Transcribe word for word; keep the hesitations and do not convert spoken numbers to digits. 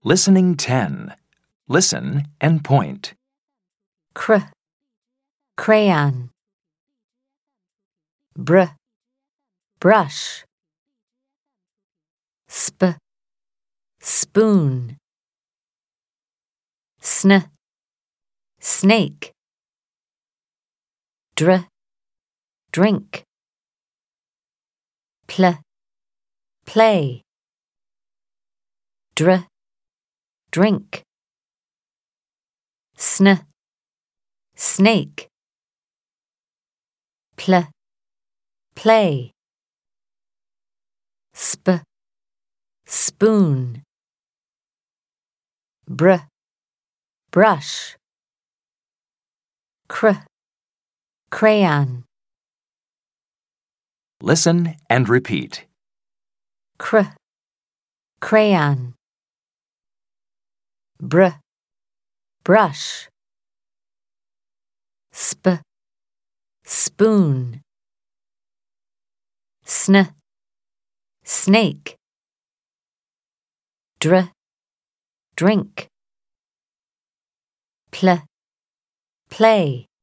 Listening ten. Listen and point. Cr, crayon. Br, brush. Sp, spoon. Sn, snake. Dr, drink. Pl, play. Dr, drink. Sn, snake. Pl, play. Sp, spoon. Br, brush. Cr, crayon. Listen and repeat. Cr, crayon. Br, brush. Sp, spoon. Sn, snake. Dr, drink. Pl, play.